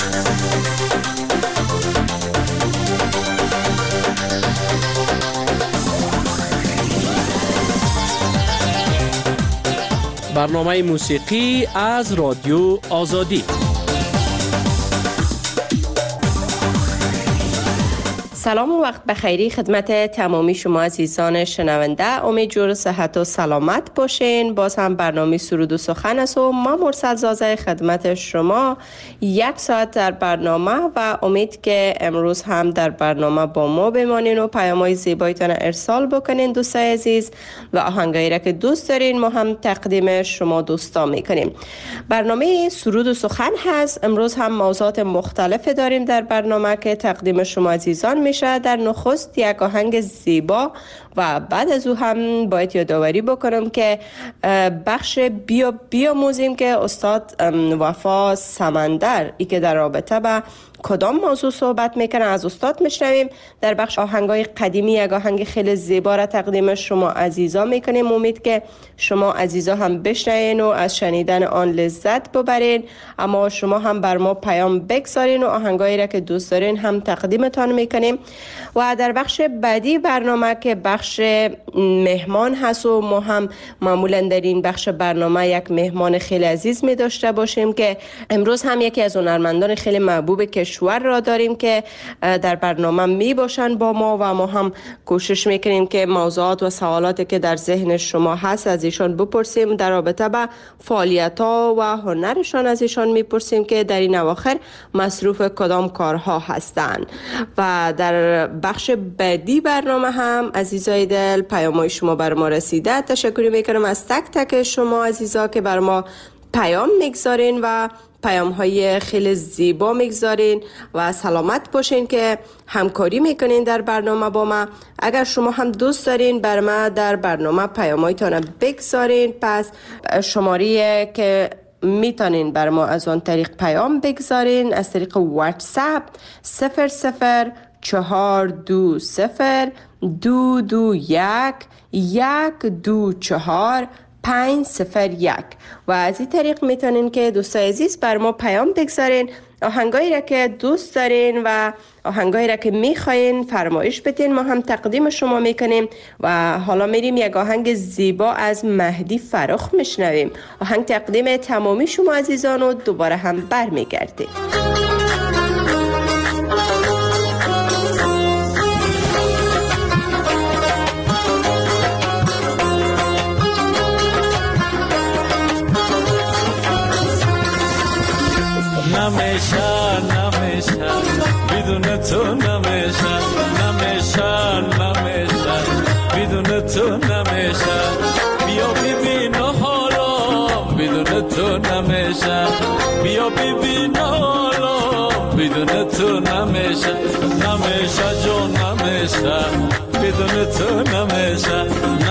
برنامه موسیقی از رادیو آزادی. سلام و وقت بخیری خدمت تمامی شما عزیزان شنونده. امید جور صحت و سلامت باشین. باز هم برنامه سرود و سخن است و ما مرسل زازه خدمت شما 1 ساعت در برنامه و امید که امروز هم در برنامه با ما بمانین و پیام‌های زیبایتان ارسال بکنین دوستای عزیز و آهنگایی را که دوست دارین ما هم تقدیم شما دوستان میکنیم. برنامه سرود و سخن هست. امروز هم موضوعات مختلف داریم در برنامه که تقدیم شما عزیزان میشه. در نخست یک آهنگ زیبا و بعد از او هم باید یادآوری بکنم که بخش بیاموزیم که استاد وفا سمندر ای که در رابطه با کدام موضوع صحبت میکنه از استاد میشنویم. در بخش آهنگای قدیمی یک آهنگ خیلی زیبا را تقدیم شما عزیزا میکنیم. امید که شما عزیزا هم بشنوین و از شنیدن آن لذت ببرین، اما شما هم بر ما پیام بگذارین و آهنگایی را که دوست دارین هم تقدیمتان میکنیم. و در بخش بعدی برنامه که بخش مهمان هست و ما هم معمولا در این بخش برنامه یک مهمان خیلی عزیز می داشته باشیم که امروز هم یکی از هنرمندان خیلی محبوب کشور را داریم که در برنامه می باشن با ما و ما هم کوشش میکنیم که موضوعات و سوالاتی که در ذهن شما هست از ایشان بپرسیم. در رابطه با فعالیت ها و هنرشان از ایشان میپرسیم که در این اواخر مصروف کدام کارها هستند. و در بخش بعدی برنامه هم عزیزای دل پیام‌های شما بر ما رسیده. تشکر میکنم از تک تک شما عزیزا که بر ما پیام میگذارین و پیام‌های خیلی زیبا میگذارین و سلامت باشین که همکاری میکنین در برنامه با ما. اگر شما هم دوست دارین بر ما در برنامه پیام‌هایتان بگذارین، پس شماره که میتونین بر ما از آن طریق پیام بگذارین از طریق واتساپ 00422021124501 و از این طریق میتونین که دوستای عزیز بر ما پیام بگذارین آهنگایی را که دوست دارین و آهنگایی را که میخواین فرمایش بدین، ما هم تقدیم شما میکنیم. و حالا میریم یک آهنگ زیبا از مهدی فراخ میشنویم. آهنگ تقدیم تمامی شما عزیزان و دوباره هم برمیگردیم. نمیشه بدون تو نمیشه بدون تو نمیشه بیا ببین حالا بدون تو نمیشه بیا ببین حالا بدون تو نمیشه جون نمیشه بدون تو نمیشه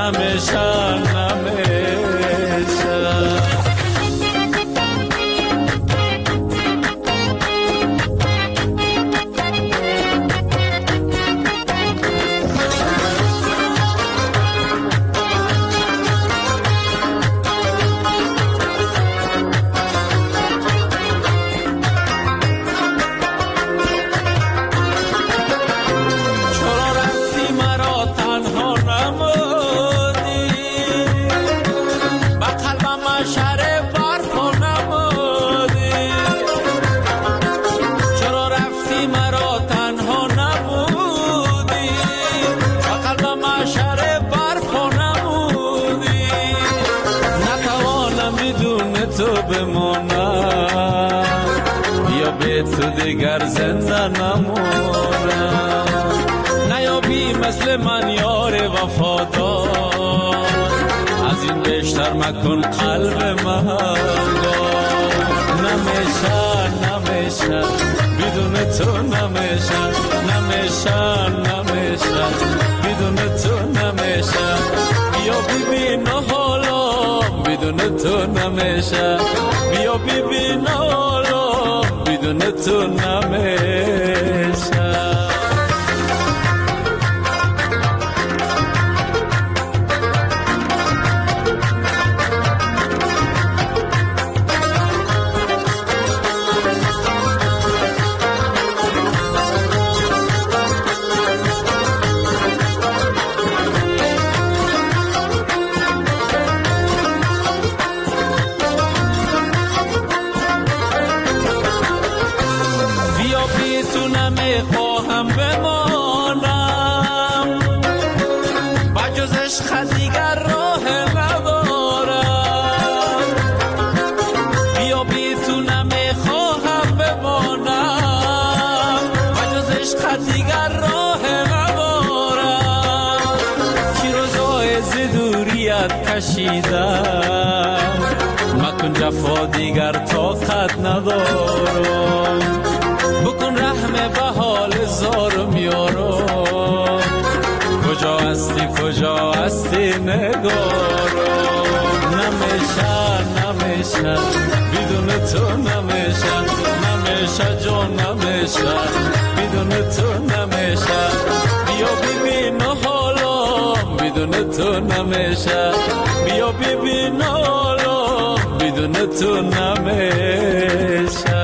تو دیگر زنده نمونم نیابی مثل من یار وفادار از این بیشتر مکن قلب من نمیشه بدون تو نمیشه بدون تو نمیشه بیا ببین حالا بدون تو نمیشه بیا ببین حالا بدون تو نمیشه نمیخواهم بمانم، بجز عشق دیگر راه ندارم. بیا بی تو نمیخواهم بمانم، بجز عشق دیگر راه ندارم. کی روزای زدوریت کشیدم، مکن جفا دیگر طاقت ندارم. بکن رحم به حال زارم یارم، کجا هستی نگارم. نمیشه بدون تو نمیشه جان نمیشه بدون تو نمیشه. بیا ببین حالم بدون تو نمیشه، بیا ببین حالم بدون تو نمیشه.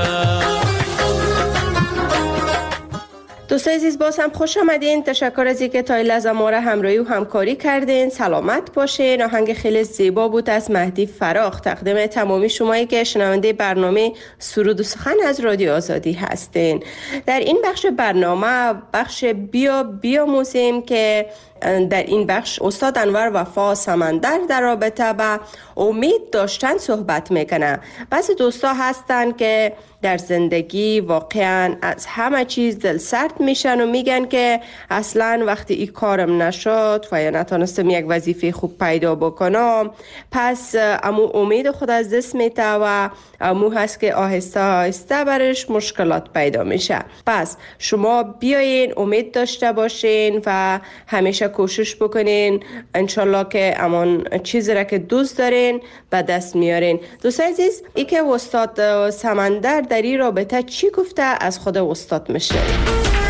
دوستای عزیز باز هم خوش آمدین. تشکر از اینکه تا این لحظه ما را همراهی و همکاری کردین. سلامت باشین. آهنگ خیلی زیبا بود از مهدی فراخ تقدیم تمامی شمایی که شنونده برنامه سرود و سخن از رادیو آزادی هستین. در این بخش برنامه بخش بیاموزیم که در این بخش استاد انور وفا سمندر در رابطه با امید داشتن صحبت میکنه. بعضی دوستا هستن که در زندگی واقعا از همه چیز دل سرد میشن و میگن که اصلا وقتی این کارم نشد و یا نتونستم یک وظیفه خوب پیدا بکنم پس امو امید خود از دست میته و امو هست که آهسته آهسته برش مشکلات پیدا میشه. پس شما بیاین امید داشته باشین و همیشه کوشش بکنین انشالله که امان چیزی را که دوست دارین به دست میارین. دوستای عزیز ای که استاد سمندر در این رابطه چی گفته از خود استاد میشنویم.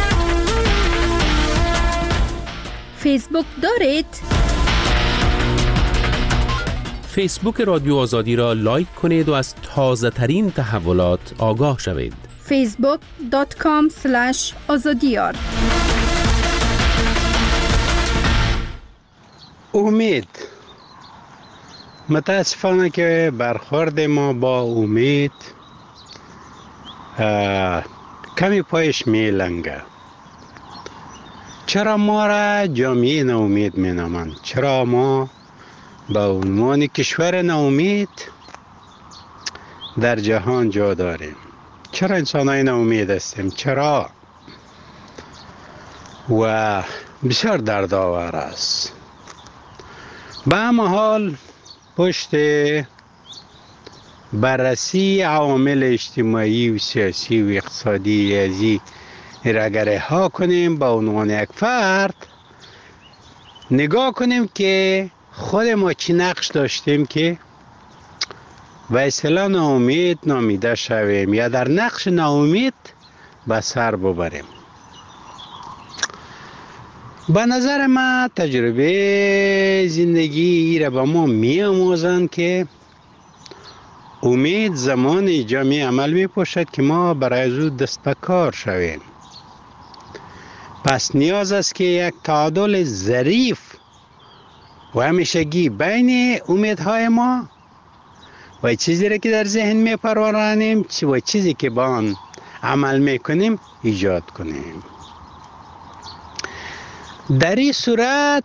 فیسبوک دارید؟ فیسبوک رادیو آزادی را لایک کنید و از تازه ترین تحولات آگاه شوید. facebook.com/azadiyar. امید، متاسفانه که برخورد ما با امید کمی پایش میلنگه. چرا ما را جامعه ناامید می نامند؟ چرا ما به عنوان کشور ناامید در جهان جا داریم؟ چرا انسان های ناامید هستیم؟ چرا؟ و بسیار دردآور است. به همه حال پشت بررسی عوامل اجتماعی و سیاسی و اقتصادی ازی را اگر ها کنیم به عنوان یک فرد نگاه کنیم که خود ما چی نقش داشتیم که به اصطلاح ناامید نامیده شویم یا در نقش ناامید به سر ببریم. به نظر من تجربه زندگی را به ما می آموزند که امید زمان جامعه عمل می پوشد که ما برای از دست به کار شویم. پس نیاز است که یک تعادل ظریف و همیشگی بین امیدهای ما و چیزی را که در ذهن می پرورانیم و چیزی که با آن عمل می کنیم ایجاد کنیم. در این صورت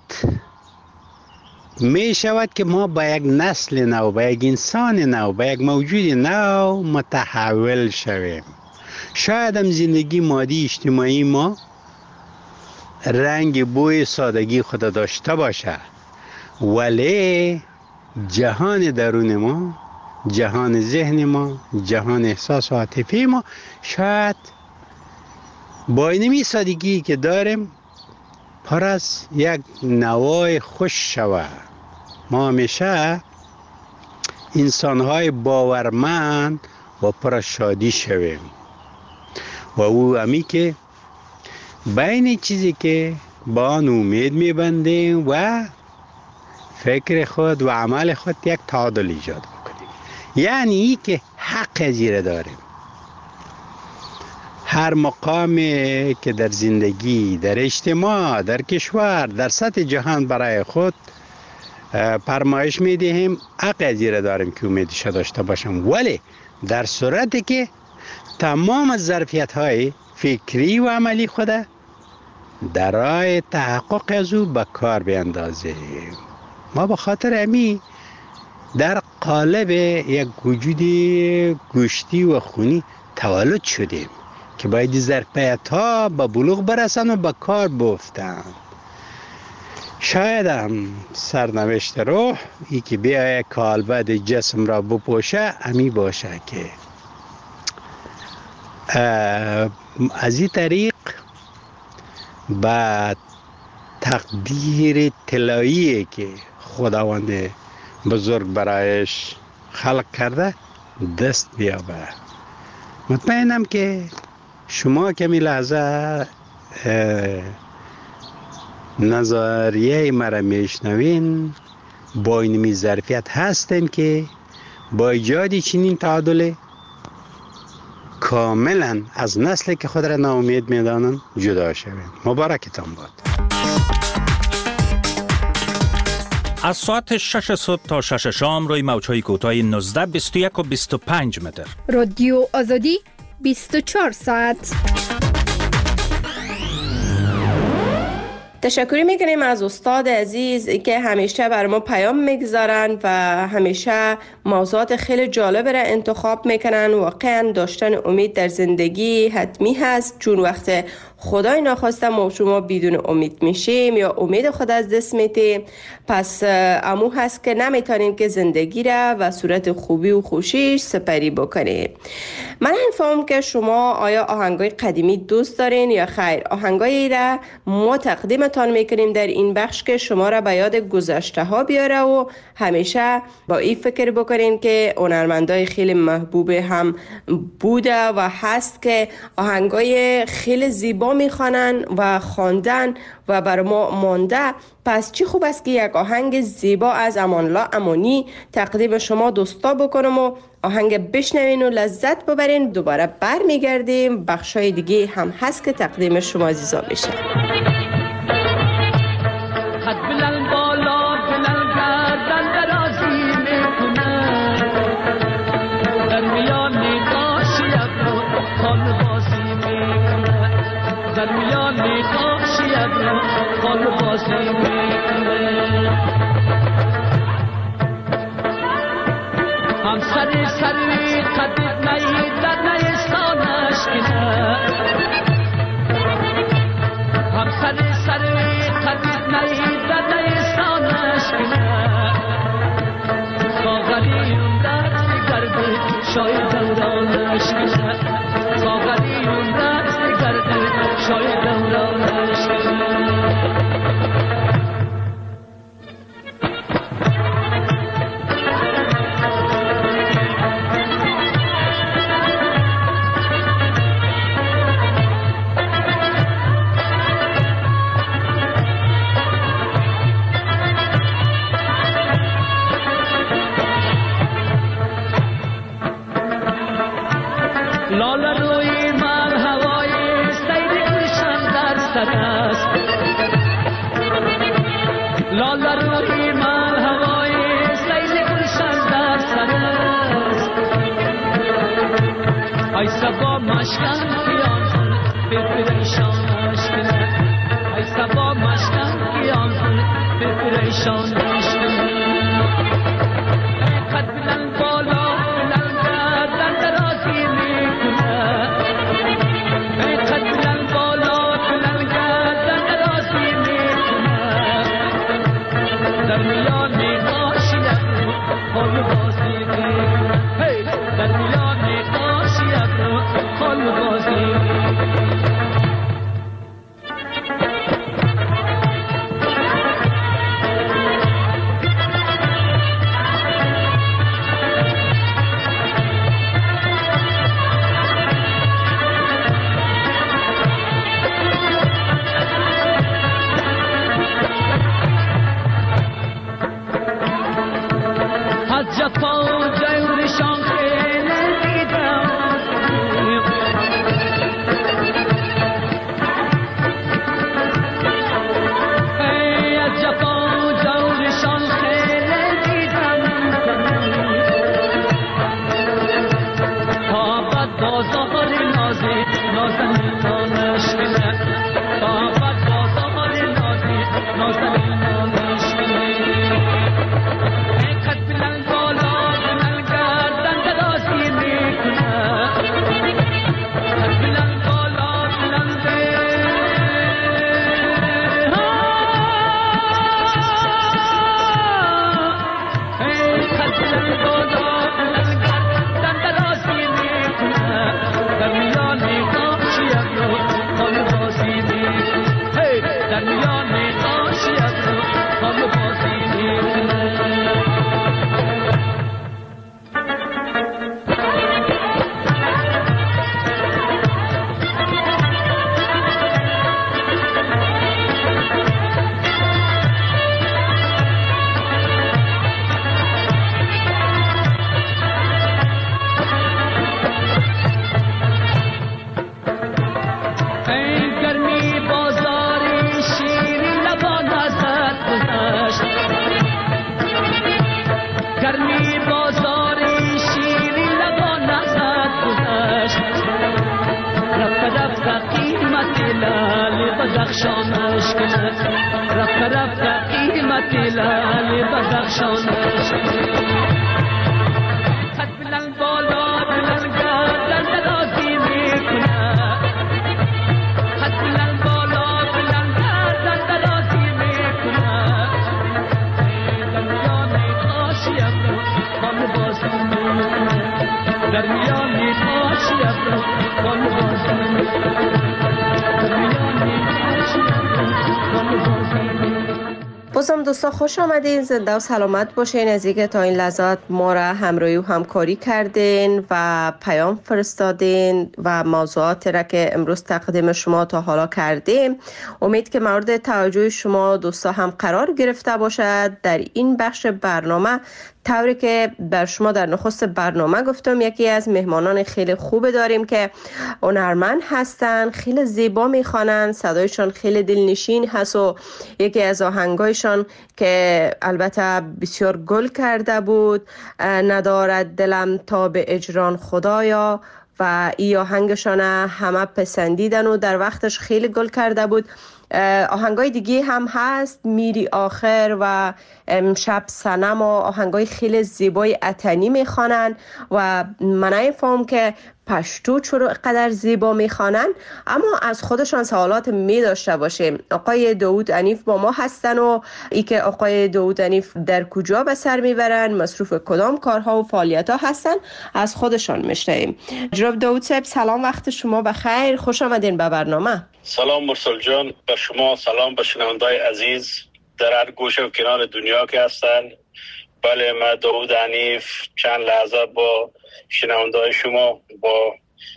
می شود که ما به یک نسل نو، به یک انسان نو، به یک موجود نو متحول شویم. شاید هم زندگی مادی اجتماعی ما رنگ بوی سادگی خود داشته باشه، ولی جهان درون ما، جهان ذهن ما، جهان احساس و عاطفی ما شاید با اینمی سادگی که داریم پر از یک نوای خوش شود. ما همیشه انسان‌های باورمند و پر شادی شویم و او همی که بین چیزی که با آن امید میبندیم و فکر خود و عمل خود یک تعادل ایجاد بکنیم. یعنی ای که حق زیره داریم. هر مقامی که در زندگی، در اجتماع، در کشور، در سطح جهان برای خود فرمایش میدهیم حق زیره داریم که امیدش داشته باشم، ولی در صورتی که تمام ظرفیت های فکری و عملی خود در راه تحقق از او به کار بیندازیم. ما به خاطر امی در قالب یک وجود گوشتی و خونی تولد شدیم که باید ظرفیت ها به بلوغ برسن و به کار بیفتن. شاید هم سرنوشت روح ای که بیایه کالبد جسم را بپوشه امی باشه که از این طریق به تقدیر طلایی که خداوند بزرگ برایش خلق کرده دست بیابه. مطمئنم که شما کمی لحظه نظریه مرا میشنوین با اینمی ظرفیت هستیم که با ایجاد چنین تعادل کاملا از نسلی که خود را ناامید میدانند جدا شویم. مبارکتان باد. از ساعت 6 صبح تا 6 شام روی موج‌های کوتاه 19 21 و 25 متر. رادیو آزادی 24 ساعت. تشکر میکنیم از استاد عزیز که همیشه بر ما پیام میگذارن و همیشه موضوعات خیلی جالب را انتخاب میکنن. واقعا داشتن امید در زندگی حتمی هست، چون وقت خدای ناخواسته ما شما بدون امید میشیم یا امید خود از دست میدیم، پس امو هست که نمیتونیم که زندگی را و صورت خوبی و خوشیش سپری بکنیم. من فهمم که شما آیا آهنگای قدیمی دوست دارین یا خیر؟ آهنگایی را ما تقدیمتان میکنیم در این بخش که شما را به یاد گذشته ها بیاره و همیشه با این فکر بکنین که هنرمندای خیلی محبوب هم بوده و هست که آهنگای خیلی زیبا میخوانن و خواندن و بر ما مانده. پس چی خوب است که یک آهنگ زیبا از امان الله امانی تقدیم شما دوستا بکنم و آهنگ بشنوین و لذت ببرین. دوباره برمیگردیم، بخشای دیگه هم هست که تقدیم شما عزیزان میشه. هم سری قدید نیدد نیستانش کنه، هم سری قدید نیدد نیستانش کنه، ساغری اون دست گردی شاید دورانش کنه، ساغری اون دست گردی شاید دورانش کنه. ای سبا مشکن کیان کن بپریشانش کنه، ای سبا مشکن کیان کن بپریشانش کنه. قد بلند بالا بلند گردن درازی میکنه، قد بلند بالا بلند گردن درازی میکنه، در میان نقاشی خال بازی میکنه، در میان خال بازی. از جفا و جورشان خیلی دیدم، نازنین بدخشانش کند رفت رفت قیمت لعل بدخشانش خط بلند بالا بلند گردن درازی میکند خط بلند بالا بلند گردن درازی میکند در میان آشیم رو خانه بازی میکند در میان آشیم رو خانه بازی میکند بازم دوستا خوش آمدین، زنده و سلامت باشین. از اینکه تا این لحظات ما را همراهی و همکاری کردین و پیام فرستادین و موضوعاتی را که امروز تقدیم شما تا حالا کردیم، امید که مورد توجه شما دوستا هم قرار گرفته باشد. در این بخش برنامه طوری که بر شما در نخست برنامه گفتم، یکی از مهمانان خیلی خوب داریم که هنرمند هستن، خیلی زیبا میخوانن، صدایشان خیلی دلنشین هست و یکی از آهنگایشان که البته بسیار گل کرده بود، ندارد دلم تا به اجران خدایا، و این آهنگشان همه پسندیدن و در وقتش خیلی گل کرده بود. آهنگای دیگه هم هست، میری آخر و امشب صنم و آهنگای خیلی زیبای اتنی میخوانن و من نمی‌فهمم که پشتو چرا قدر زیبا میخوانن، اما از خودشان سوالات می داشته باشیم. آقای داوود انیف با ما هستن و ای که آقای داوود انیف در کجا به سر میبرن، مصروف کدام کارها و فعالیت ها هستن، از خودشان میشنویم. جناب داوود صاحب سلام، وقت شما بخیر، خوش آمدین به برنامه. سلام مرسل جان، به شما سلام، به شنوندای عزیز در هر گوشه و کنار دنیا که هستن. بله، من داوود انیف چند لحظه با شنوندای شما، با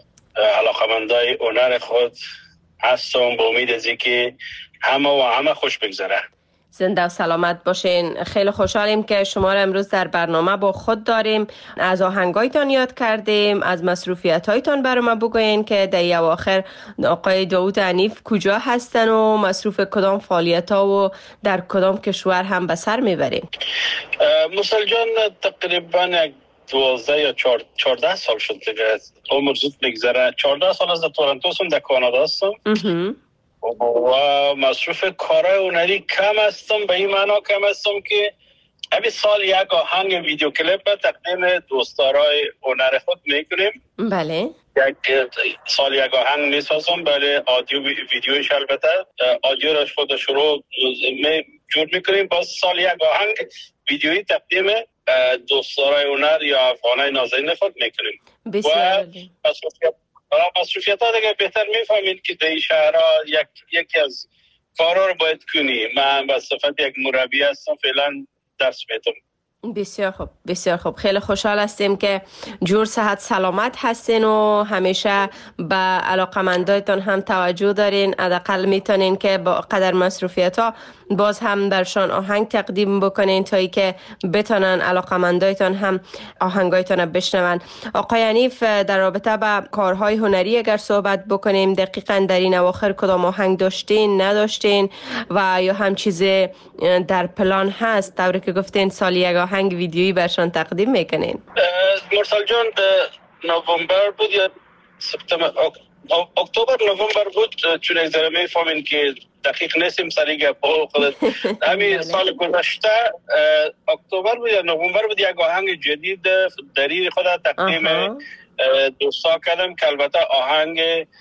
علاقمندای هنر خود هستم، با امید از اینکه همه خوش بگذره. زنده و سلامت باشین. خیلی خوشحالیم که شما را امروز در برنامه با خود داریم. از آهنگایتان یاد کردیم، از مصروفیت‌هایتان برای ما بگوین که در اواخر آقای داوود انیف کجا هستن و مصروف کدام فعالیت‌ها و در کدام کشور هم به سر میبرین. مرسل جان تقریبا 12 یا 14 سال شد دیگه، عمر زود میگذره. 14 سال از تورنتو هستم، در کانادا هستم و مصروف کارهای هنری کم هستم. به این معنا کم هستم که همین سال یک آهنگ ویدیو کلیپ تقدیم دوستدارای هنر خود میکنیم. بله، سال یک آهنگ میسازم، بله، آدیو ویدیوش البته آدیو را خود شروع جور میکنیم، باز سال یک آهنگ ویدیویی تقدیم دوستدارای هنر یا افغانای نازنین خود میکنیم. و مصروفیت ها دیگه بهتر میفهمید که در این شهرها یکی از کارها رو باید کنی. من به صفت یک مربی هستم، فعلا درس میدم. بسیار خوب، بسیار خوب. خیلی خوشحال هستیم که جور صحت سلامت هستین و همیشه به علاقمندایتان هم توجه دارین. حداقل میتونین که با قدر مصروفیت ها باز هم درشان آهنگ تقدیم بکنین تا ای که بتونن علاقمندایتان هم آهنگایتان رو بشنون. آقای انیف، در رابطه با کارهای هنری اگر صحبت بکنیم، دقیقاً در این اواخر کدام آهنگ داشتین، نداشتین و یا هم چیزی در پلان هست؟ طوری که گفتین سال یک آهنگ ویدیویی برشان تقدیم میکنین. مرسل جان نوامبر بود یا سپتامبر، اکتبر نوامبر بود، چون یک ذره میفهمین که دقیق نیستیم سری گپ خودت. همین سال گذشته اکتبر بود یا نوامبر بود، یک آهنگ جدید دری خود تقدیم دوستا کردم که البته آهنگ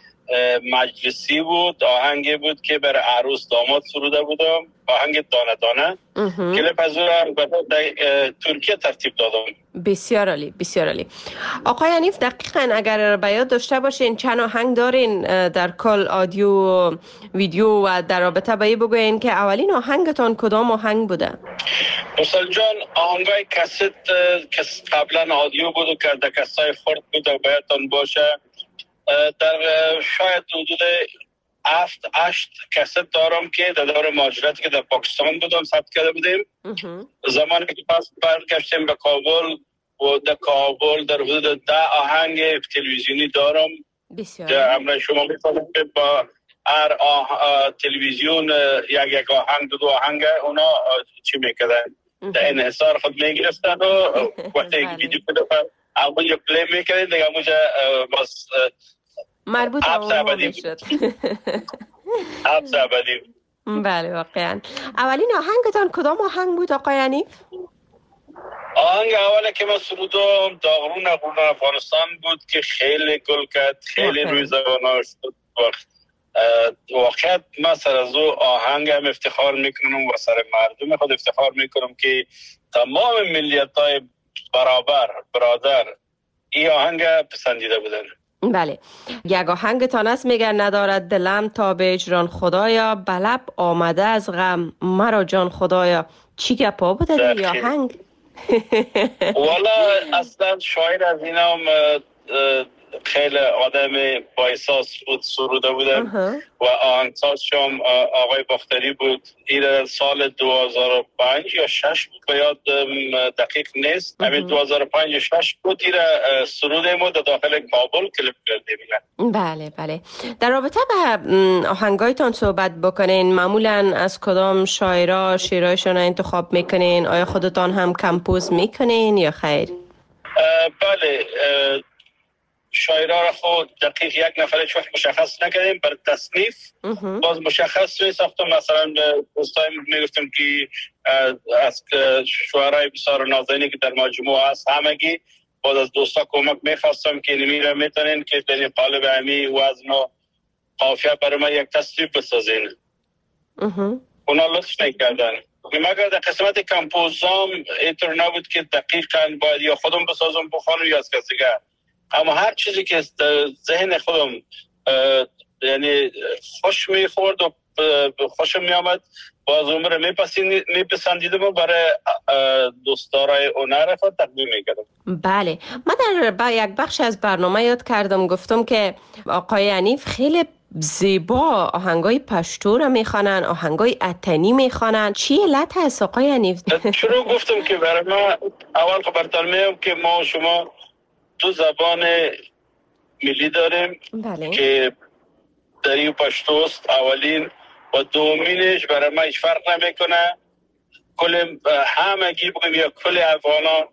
مجلسی بود، آهنگی بود که برای عروس داماد سروده بودم، آهنگ دانه دانه. کلیپ از اون در ترکیه ترتیب دادم. بسیار عالی، بسیار عالی. آقای انیف، دقیقاً اگر به یاد داشته باشین چند آهنگ دارین در کل آدیو و ویدیو و در رابطه با این بگوین که اولین آهنگتان کدام آهنگ بوده؟ مرسل جان، آهنگای کست که قبلا آدیو بود و که در کسای خورد بود و بایدتان باشه، در شاید حدود 7-8 کست دارم که در دور مهاجرتی که در پاکستان بودم ثبت کرده بودیم. زمانی که پس برگشتیم به کابل و در کابل در حدود 10 آهنگ تلویزیونی دارم. بسیار. که همراه شما می‌فهمید که با هر تلویزیون یک آهنگ دو آهنگ اونا چی میکردن؟ در انحصار خود میگرفتن و وقتی یک ویدیو کلیپ همونجا پلی میکردن دیگه همونجا باز مربوط به اون میشد. حبس ابدی. بله واقعا. اولین آهنگتان کدام آهنگ بود آقای حنیف؟ آهنگ اوله که من سرودم داغرون افغانستان بود که خیلی گل کرد، خیلی روی زبان‌ها شد. واقعا من سر از او آهنگ هم افتخار میکنم و سر مردم خود افتخار میکنم که تمام ملیت‌های برادر این آهنگ پسندیده بودن. بله، یک آهنگتان است میگه ندارد دلم تا به اجران خدایا، بلب آمده از غم مرا جان خدایا. چی گپا بوده در آهنگ؟ والا اصلا شاعر از اینا هم خیلی آدم با احساس بود، سروده بودن و آهنگساز هم آقای باختری بود. این سال 2005 یا 6 بود، به یاد دقیق نیست. همین 2005 یا 6 بود این سروده ما در داخل کابل کلیپ کردیم. بله بله. در رابطه به آهنگایتان صحبت بکنین، معمولا از کدام شاعرها شعرهایشان انتخاب میکنین؟ آیا خودتان هم کمپوز میکنین یا خیر؟ بله، شاعرها را خود دقیق یک نفر چوخ مشخص نکردیم، بر تصنیف باز مشخص می ساختم. مثلا دوستای میگفتم که از شعرهای بسیار نازنینی که در مجموعه هست همگی باز از دوستا کمک میخواستم که نمیره میتونین که در قالب همی وزن و قافیه برای من یک تصنیف بسازین. اونا لطف نکردن. مگر در قسمت کمپوزام اینطور نبود که دقیقاً باید یا خودم بسازم بخوانم یا از کسی دیگر، اما هر چیزی که ذهن خودم یعنی خوش میخورد و خوشم میامد باز عمر میپسندیدم و برای دوستدارای هنر خود تقدیم میکردم. بله، من در یک بخش از برنامه یاد کردم، گفتم که آقای حنیف خیلی زیبا آهنگای پشتو را میخوانن، آهنگای اتنی میخوانن. چی علت هست آقای حنیف؟ شروع گفتم که برای ما اول خبرتان میام که ما شما دو زبان ملی داریم. بله. که دری و پشتوست اولین و دومینش برای ما هیچ فرق نمیکنه. کل همگی بگیم یا کل افغانا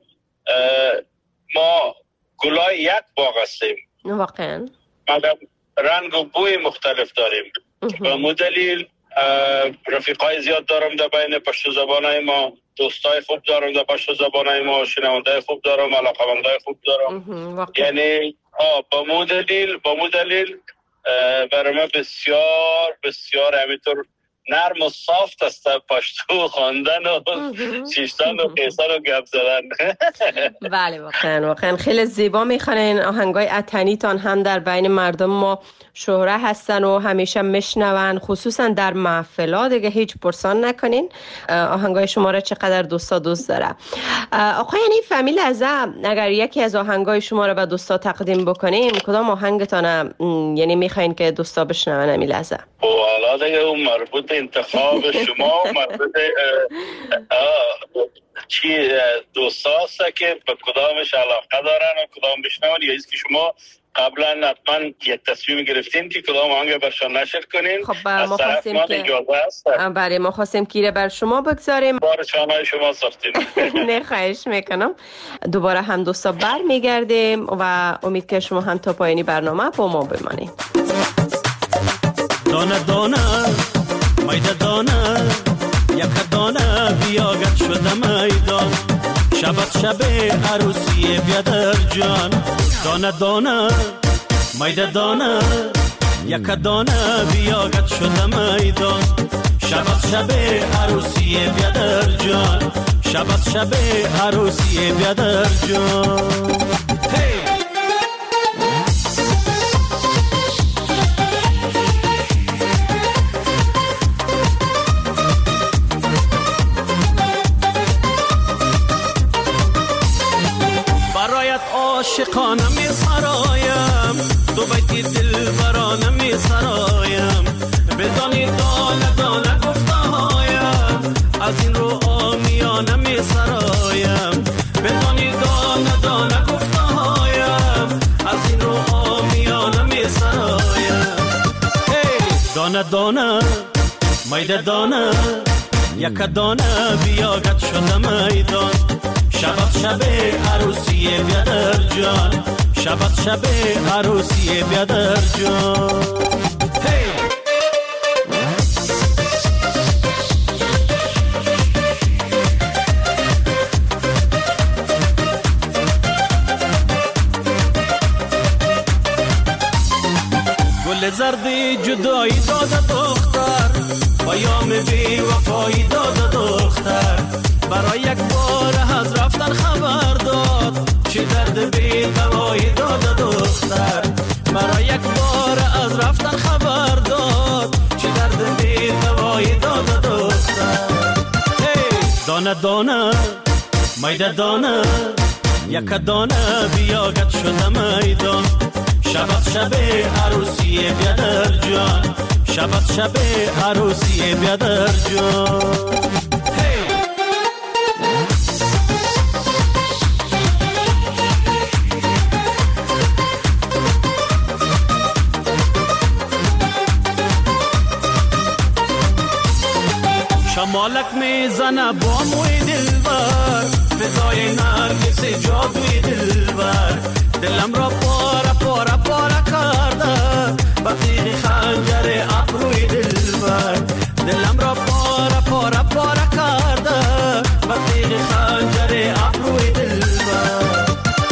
ما گلای یک باغ هستیم واقعا، مگر رنگ و بوی مختلف داریم. و مدلیل رفیقای زیاد دارم در بین پشتو زبانای ما، دوستای خوب دارم در پشتو زبانای ما، شنونده خوب دارم، علاقمندای خوب دارم. یعنی با مدلیل برای من بسیار بسیار همینطور نرم و صافت است پشتو خواندن و شیشتن و قیصان و گپ زدن. بله واقعا خیلی زیبا میخوانین. آهنگای اتنی تان هم در بین مردم ما شهره هستن و همیشه میشنون، خصوصا در محفلات. دیگه هیچ پرسان نکنین آهنگای شما را چقدر دوست داره. آقای حنیف، فامیل ازا اگر یکی از آهنگای شما را به دوستا تقدیم بکنیم، کدام آهنگتان یعنی میخواین که دوستا بشنون امیل ازا؟ حالا دیگه اون مربوط انتخاب شما مربوط چی دوستا هست که به کدامش علاقه دارن و کدام بشنون، یا ایست که شما قبلا حتما یک تصمیم گرفتین که کدام آهنگ برشان نشر کنین؟ خب ما خواستیم که بله ما خواستیم که بر شما بگذاریم. بار چانهای شما ساختین. نه خواهش میکنم. دوباره هم دوستا بر میگردیم و امید که شما هم تا پایانی برنامه با ما بمانید. دانه دانه میده دانه یک دانه بیاگت شده میدان، شبت شب عروسی بیادر جان. دانه دانه میده دانه یک دانه بیاگت شده میدان، شبت شب عروسی بیادر جان، شبت شب عروسی بیادر جان. عاشقانه می سرایم، دو بیتی دل برانه می سرایم، بدانی دانه دانه گفته هایم، از این رو آمیانه می سرایم، بدانی دانه دانه گفته هایم، از این رو آمیانه می سرایم. دانه دانه میده دانه یک دانه بیاگت شده میدان، شبت شب عروسی بیادر جان، شبت شب عروسی بیادر جان. زردی جدایی داده دختر، پیام بی وفایی داده دختر، برای یک بار از رفتن خبر داد، چه درد بی دوایی داده دختر، برای یک بار از رفتن خبر داد، چه درد بی دوایی داده دختر. دانه دانه میده دانه، یک دانه بیاگت شده میدان، شب از شب عروسی بیادر جان، شب از شب عروسی بیادر جان. شمالک میزنه با موی دلبر، فدای نرگس جادوی دلبر، دلم را پاره پاره پاره کرده، با تیغ خنجر ابروی دلبر، دلم را پاره پاره پاره کرده، با تیغ خنجر ابروی دلبر.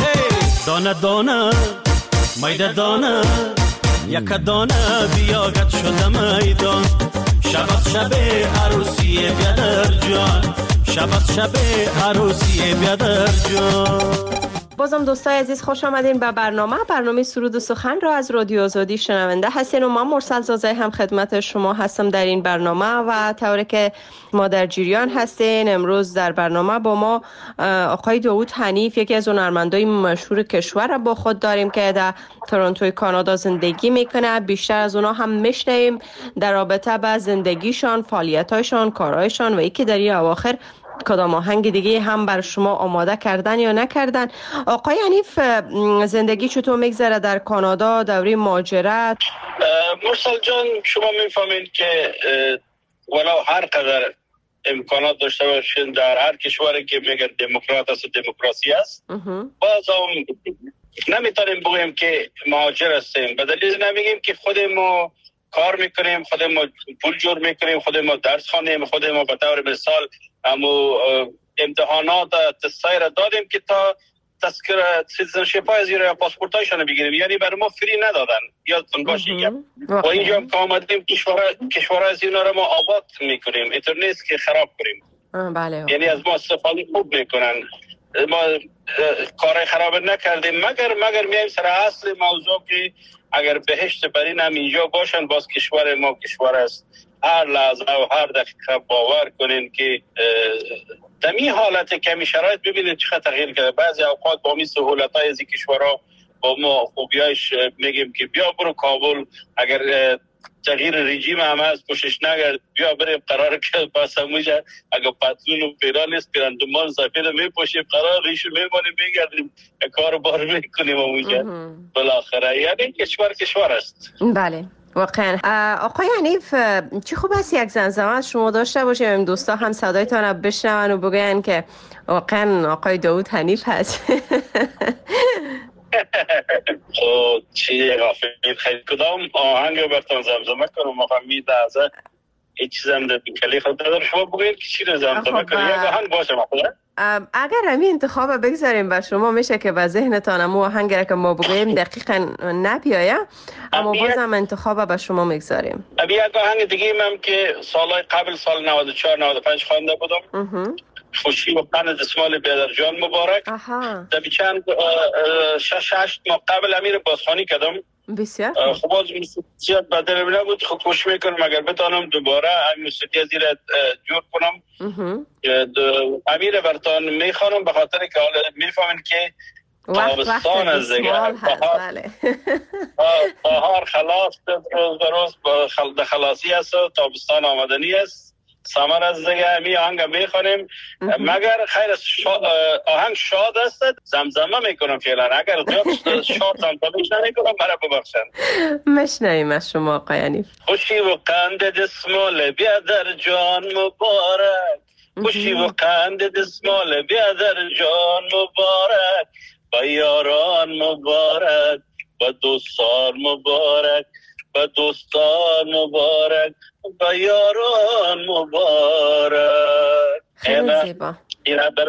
دانه دانه میده دانه، یک دانه بیاگت شده میدان، شب از شب عروسی بیادر جان، شب از شب عروسی بیادر جان. بازم دوستای عزیز خوش آمدین به برنامه سرود و سخن را از رادیو آزادی شنونده هستین و من مرسل زازه هم خدمت شما هستم در این برنامه و طوری که ما در جریان هستین. امروز در برنامه با ما آقای داوود حنیف، یکی از هنرمندای مشهور کشور را با خود داریم که در تورنتوی کانادا زندگی میکنه. بیشتر از اونا هم میشنویم در رابطه با زندگیشان، فعالیتاشان، کارهایشان و یکی در این اواخر کدام آهنگ دیگه هم بر شما آماده کردن یا نکردن. آقای حنیف، زندگی چطور میگذره در کانادا دوره مهاجرت؟ مرسل جان، شما میفهمید که ولو هر قدر امکانات داشته باشین در هر کشوری که میگن دموکرات است و دموکراسی است، باز هم نمیتونیم بگوییم که مهاجر هستیم. به دلیل نمیگیم که خود ما کار میکنیم، خود ما پول جور میکنیم، خود ما درس خوانیم، خود ما به طور مثال امو امتحانات تستای را دادیم که تا تذکره سیتیزنشیپ های زیر پاسپورت هایشان بگیریم، یعنی برای ما فری ندادن. یادتون باشه و اینجا هم که آمدیم کشور از اینا را ما آباد میکنیم، اینطور نیست که خراب کنیم. بله. یعنی از ما استفاده خوب میکنن، ما کار خراب نکردیم مگر میایم سر اصل موضوع که اگر بهشت برین هم اینجا باشن، باز کشور ما کشور است. هر لحظه و هر دقیقه باور کنین که دمی حالت کمی شرایط ببینید چقدر تغییر کرده. بعضی اوقات با می سهولت‌های از این کشورها با ما خوبیایش میگیم که بیا برو کابل، اگر تغییر رژیم هم هست پوشش نگرد، بیا بریم قراره که بس همونجا اگر پتلون و پیران نیست پیراندمان سفید میپوشیم، قرار ریشو میمانیم میگردیم کار بار میکنیم همونجا بالاخره. یعنی کشور است. بله واقعا. آقای حنیف، چی خوب است یک زمزمه شما داشته باشیم، دوستا هم صدایتان رو بشنون و بگوین که واقعا آقای داوود حنیف هست. خب چی غافلید خیلی کدام آهنگ برتان زمزمه کنم مفهمید از هیچ چیزم در کلی خود دادم شما بگوید که چی رو زمزمه کنید یک آهنگ باشه مخواه. اگر همی انتخاب بگذاریم بر شما میشه که به ذهنتان امو آهنگ که ما بگوییم دقیقا نپیایه، اما بازم انتخاب به شما میگذاریم. ابی یک آهنگ دیگه هم که سالهای قبل سال 94-95 خوانده بودم، خوشی و قند دسمال بیادر جان مبارک. در چند 6-8 ماه قبل امیر بازخوانی کردم. بسیار خوب از موسیقیت بدل نبود، خود خوش میکنم اگر بتانم دوباره این موسیقی زیر جور کنم. امیر برتان میخوانم به خاطر که حالا میفهمین که تابستان از دیگه بهار خلاص روز به روز به خلاصی است و تابستان آمدنی است، سمر از دیگه همی آهنگ میخوانیم. مگر خیر آهنگ شاد است زمزمه میکنم فعلا، اگر زیاد شاد زمزمه نمیکنم برای ببخشن. مشنویم از شما آقای حنیف. خوشی و قند دسمال بیادر جان مبارک، خوشی و قند دسمال بیادر جان مبارک، با یاران مبارک، با دوستان مبارک، با دوستان مبارک، با یاران مبارک. خیلی زیبا.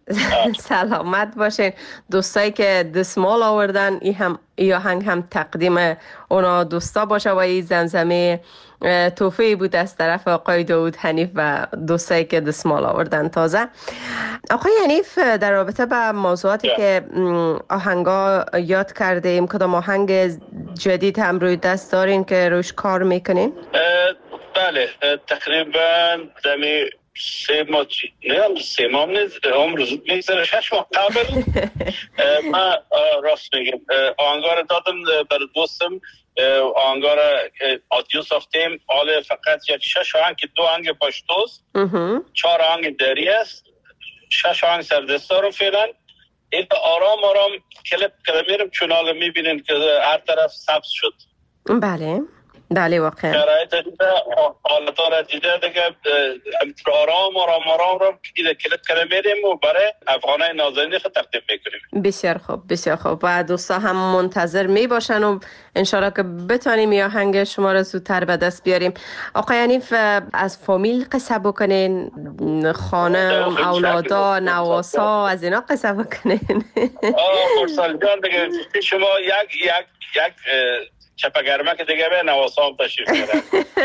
سلامت باشین. دوستایی که دستمال آوردن ای آهنگ هم تقدیم اونا دوستا باشه و این زمزمه توفیقی بود از طرف آقای داوود حنیف و دوستایی که دستمال آوردن تازه. آقای حنیف، در رابطه با موضوعاتی که آهنگا یاد کردیم، کدام آهنگ جدید هم روی دست دارین که روش کار میکنین؟ بله، تقریبا دمی 3 ماه عمر زود میگذره، 6 ماه قبل من راست میگم آهنگا رو دادم برای دوستم، آهنگا رو آدیو ساختیم. حالا فقط یک 6 آهنگ که 2 آهنگ پشتوست، 4 آهنگ دری است، 6 آهنگ سردستار فعلا. این آرام آرام کلیپ میرم چونال میبینین که هر طرف سبز شد. بله واقعا شرایط دیده، حالتا را دیده دیگه، آرام که کلیپ میریم و برای افغانای نازنین خود تقدیم میکنیم. بسیار خوب و دوستا هم منتظر میباشن و انشالله که بتانیم یا آهنگ شما را زودتر به دست بیاریم. آقای حنیف، از فامیل قصه بکنین، خانم، اولادا، نواسا، از اینا قصه بکنین. مرسال جان دیگه شما یک چپگرمه که دیگه به نواسام تشریف دارن.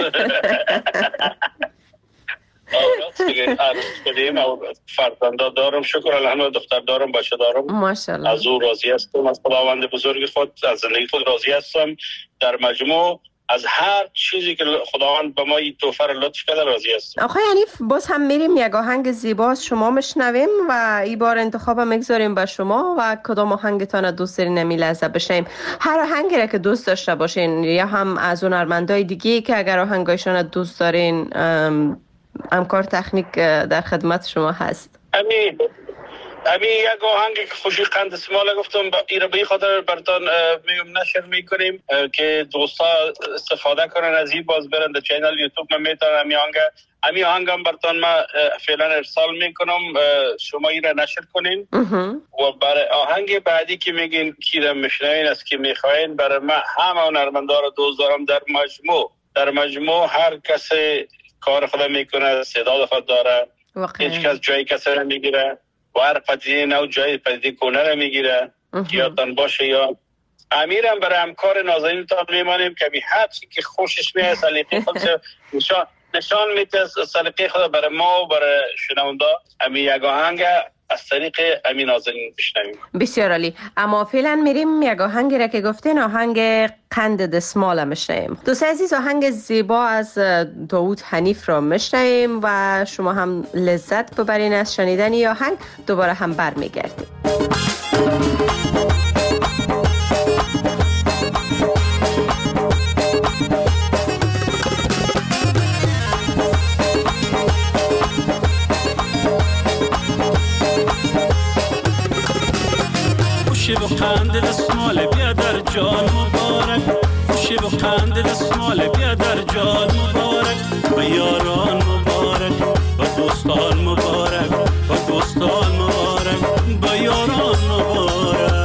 فرزنده دارم، شکر الحمد، دختر دارم، بچه دارم، ماشاءالله. از او راضی هستم، از خداوند بزرگ خود، از زندگی خود راضی هستم. در مجموع از هر چیزی که خداوند به ما این تحفه را لطف کرده راضی هستم. آقای حنیف، باز هم میریم یک آهنگ زیبا از شما میشنویم و این بار انتخاب میگذاریم به شما و کدام آهنگتان دوست دارین نمی لحظه بشیم. هر آهنگی را که دوست داشته باشین، یا هم از هنرمندای دیگه که اگر آهنگایشان دوست دارین، همکار تکنیک در خدمت شما هست. امی یک آهنگ که خوشی قند اسماله گفتم ایره به خاطر براتون میگم نشر میکنیم که دوستا استفاده کنن از این، باز برن در چینل یوتیوب من میتونن امی آهنگ هم براتون ما فعلا ارسال میکنم، شما ایره نشر کنین و برای آهنگ بعدی که میگین کی را میشنوین از کی میخواین، برای ما همه هنرمندا رو دوست دارم. در مجموع هر کسی کار خود میکنه، صدا خود داره، هیچ کس جای کسی را میگیره و هر پدیده نو جای پدیده کنه را میگیره. یادتان باشه یا امیرم برای همکار نازنین تان میمانیم که هر چی که خوشش میاد سلیقه خود نشان میده، سلیقه خود برای ما و برای شنونده. امی یک آهنگ از طریق امی نازنین بشنویم. بسیار عالی. اما فعلا میریم یک آهنگی را که گفتین، آهنگ قند دستمال میشنویم. دوست عزیز، آهنگ زیبا از داوود حنیف را میشنویم و شما هم لذت ببرین از شنیدن این آهنگ. دوباره هم برمیگردیم. خوشی با قند دستمال بیا در جان مبارک، خوشی با قند دستمال بیا در جان مبارک، با یاران مبارک، با دوستان مبارک، با دوستان مبارک، با یاران مبارک.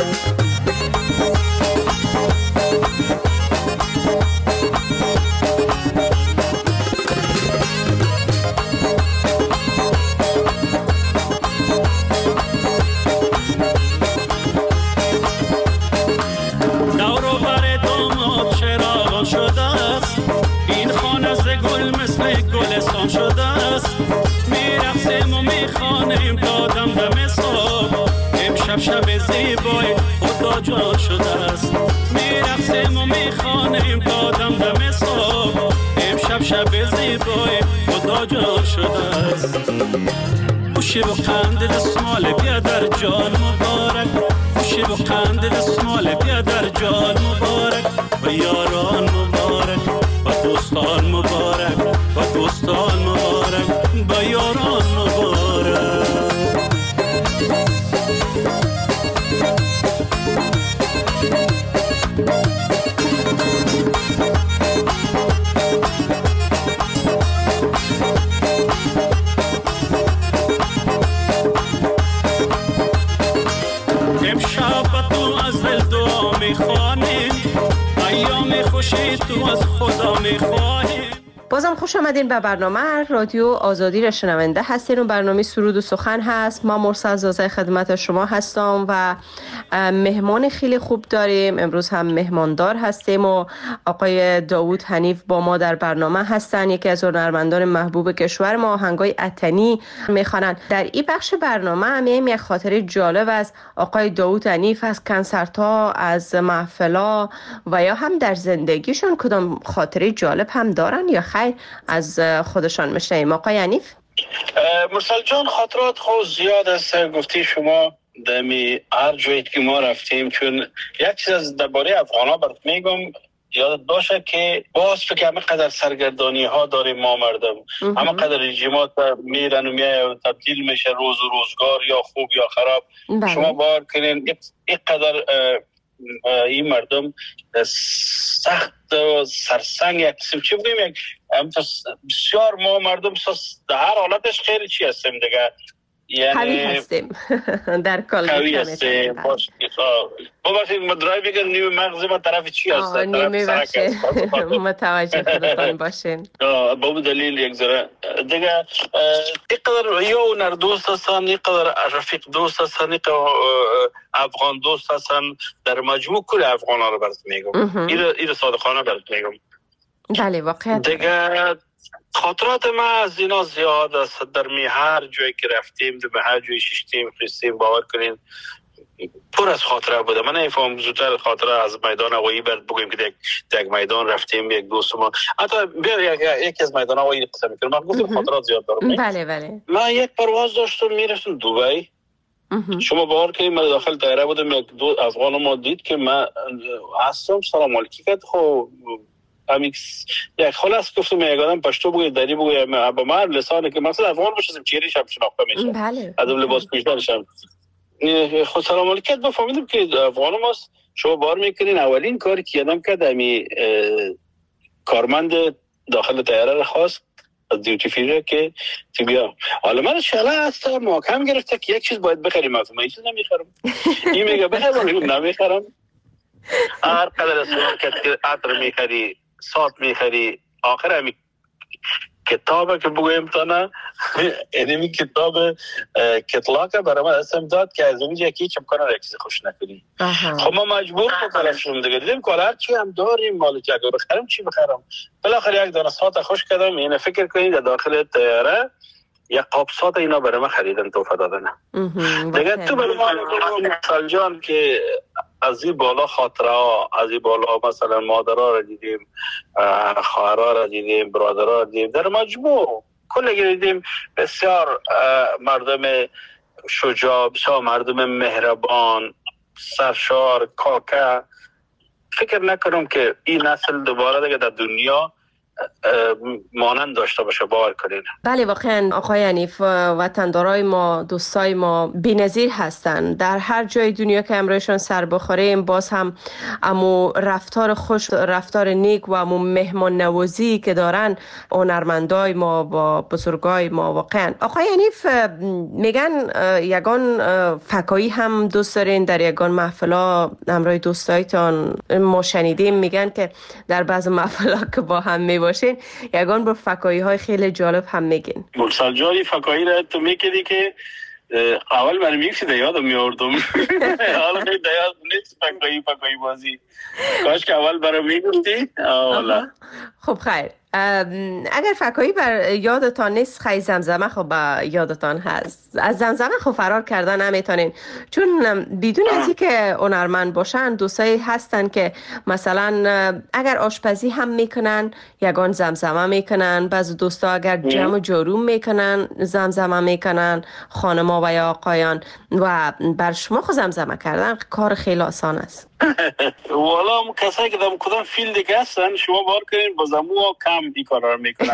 شده است میرقصیم و میخوانیم دادم دم صبح، امشب شب زیبای خدا جان شده است. میرقصیم و میخوانیم دادم دم صبح، امشب شب زیبای خدا جان شده است. خوشی با قند دستمال بیا در جان مبارک، خوشی با قند دستمال بیا در جان مبارک، با یاران مبارک، با دوستان مبارک، با دوستان مبارک، با یاران مبارک. امشب تو از دل دعا میخوانیم، ایام خوشی تو از خدا میخواهیم. بازم خوش آمدین به برنامه رادیو آزادی را شنونده هستین و برنامه سرود و سخن هست. ما مرسل زازه خدمت شما هستم و مهمان خیلی خوب داریم. امروز هم مهماندار هستیم و آقای داوود حنیف با ما در برنامه هستن، یکی از هنرمندان محبوب کشور ما. آهنگای اتنی میخوانند. در این بخش برنامه هم یک خاطره جالب از آقای داوود حنیف، از کنسرت‌ها، از محفل‌ها و یا هم در زندگیشون کدام خاطره جالب هم دارن یا خیر از خودشان میشنیم. آقای حنیف. مرسل جان، خاطرات خود زیاد است. گفتی شما دمی هر جایی که ما رفتیم، چون یک چیز از درباره افغانا برات میگم یادت باشه که باز فکر همه قدر سرگردانی ها داریم ما مردم، همه قدر رژیمات میرن و میای تبدیل میشه روز و روزگار، یا خوب یا خراب. شما باور کنین این قدر این مردم سخت و سرسنگ، یک قسم چی بگیم، یک بسیار ما مردم در هر حالتش خیلی چی هستیم دیگه، یعنی قوی هستیم در کل قوی هستیم. ببخشید ما درایو بگم نیمه مغز ما طرف چی هست، نیمه بخش متوجه خودتان باشین. با دلیل یک ذره دیگه اینقدر یا هنر دوست هستن، اینقدر رفیق دوست هستن، اینقدر افغان دوست هستن، در مجموع کل افغان ها رو برات میگم، این صادقانه برات میگم. بله واقعا دیگه خاطرات ما از اینا زیاد است. در هر جایی که رفتیم، در هر جایی ششتیم خریستیم، باور کنین پر از خاطره بوده. من نمیفهم زودتر خاطره از میدان هوایی برد بگویم که یک میدان رفتیم، یک دوست ما حتی یکی از میدان هوایی قصه میکنم. من گفتم خاطرات زیاد دارم. بله بله. من یک پرواز داشتم میرفتم دبی. شما باور کنید من داخل طیاره بودم، یک دو افغان ما دید که من هستم، سلام علیکم کرد. خب یک خلاص گفتم یک آدم پشتو بگوی دری بگوی با من لسانه که مثلا افغان باشم چهرهش هم شناخته میشه. بله. ادم لباس پوشیدنشم خود سلام علیکم با فهمیدم که افغان ماست. شما باور میکنین اولین کاری که آدم کرد امی کارمند داخل طیاره رو خواست از دیوتی فری که تو بیا. حالا من شلا هستم محکم گرفته که یک چیز باید بخریم، من هیچ چیز نمیخرم. این میگه بخرم، نمیخرم. هر قدر اسمون که عطر میخری، سات میخری، آخر همی کتابه که بگویم تا نه اینمی کتاب کتلاکه برای من اسم داد که از اونجا که هیچ امکانه را چیز خوش نکنی. خب ما مجبور بکنم شدیم دیگه، دیدیم که هر چی هم داریم، مالک اگر بخرم چی بخرم. بالاخره یک دانه سات خوش کردم. اینه فکر کنید در داخل طیاره یک قاب سات اینا برای من خریدن، توفه دادن دیگه. تو برای ما مثال جان که از این بالا خاطره ها، از این بالا مثلا مادرها را دیدیم، خواهرها را دیدیم، برادرها را دیدیم، در مجموع کل دیدیم بسیار مردم شجاع، بسیار مردم مهربان، سرشار، کاکه. فکر نکنم که این نسل دوباره دیگه در دنیا مانند داشته باشه، باور کنید. بله واقعا آقای حنیف، وطندارای ما، دوستای ما بی‌نظیر هستند. در هر جای دنیا که امروزشون سر بخوریم باز هم امو رفتار خوش، رفتار نیک و امو مهمان نوازی که دارن هنرمندای ما و بزرگای ما. واقعا آقای حنیف میگن یگان فکایی هم دوست دارین، در یگان محفلا امروز دوستایتان ما شنیدیم میگن که در بعض محفلا که با هم میباشین یگان با فکایی های خیلی جالب هم میگین. مرسل جانی فکایی را تو میکنی که اول من میگفتی یادم میاردم حالا خیلی یاد نیست فکایی بازی. کاش که اول برای میگفتی. خب خیر، اگر فکایی بر یادتان نیست، خیلی زمزمه خب یادتان هست. از زمزمه خب فرار کردن نمیتونین، چون بدون از اینکه هنرمند باشن دوستایی هستن که مثلا اگر آشپزی هم میکنن یگان زمزمه میکنن، بعضی دوستا اگر جمع و جارو میکنن زمزمه میکنن، خانما و یا آقایان. و بر شما خود زمزمه کردن کار خیلی آسان است. والا کسایی که در کدام فیلد دیگه هستن شما بار کنین با زمو کم این کارا رو میکنن.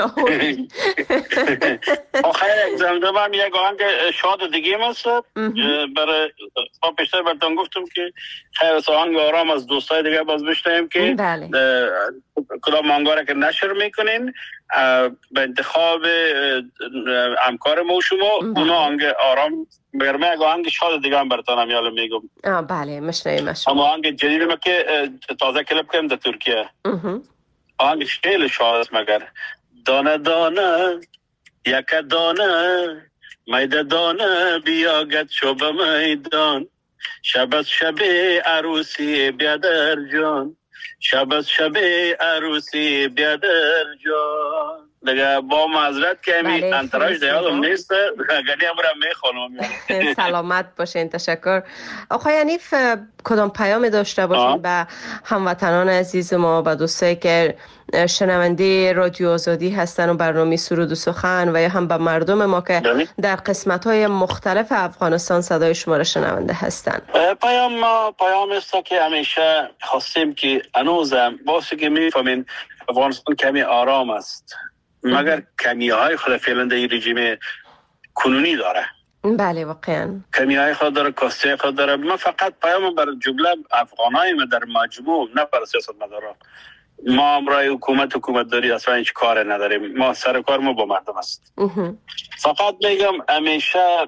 آخر یک زمزمه هم یک آهنگ شاد دیگه هست. برای ما پیشتر براتون گفتم که خیر آهنگ آرام از دوستای دیگه باز بشنویم که کدام آهنگا که نشر میکنین به انتخاب همکار ما و شما. اونا آهنگ آرام برمه اگه آهنگ شاد دیگه هم براتون یادم میگم. بله مشنویم. اما آهنگ جدید ما که تازه کلیپ کردیم در ترکیه، آهنگ خیلی شاهست مگر دانه دانه یک دانه میده دانه بیا گد شب میدان شب شب عروسی بیادر جان شب شب عروسی بیادر جان دیگه با معذرت که امی انتراج دیالم نیست گلی امرم میخوانم. سلامت باشین. تشکر. آقای حنیف کدام پیام داشته باشین به هموطنان عزیز ما و دوستایی که شنونده رادیو آزادی هستن و برنامه سرود و سخن و یا هم به مردم ما که در قسمت‌های مختلف افغانستان صدای شما را شنونده هستن؟ پیام است که همیشه خواستیم که هنوزم باشه که میفهمین افغانستان کمی آرام است مگر کمی‌های خود فعلا در رژیم کنونی داره. بله واقعا کمی‌های خود داره، کاستی خود داره. من فقط پیام بر جمله افغانای ما در مجموع، نه بر سیاستمداران. ما امرای حکومت داری اصلا هیچ کار نداریم. ما سر کار ما با مردم است. فقط میگم همیشه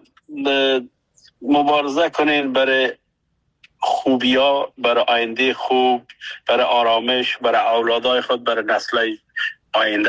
مبارزه کنین برای خوبیا، برای آینده خوب، برای آرامش، برای اولادای خود، برای نسل آینده.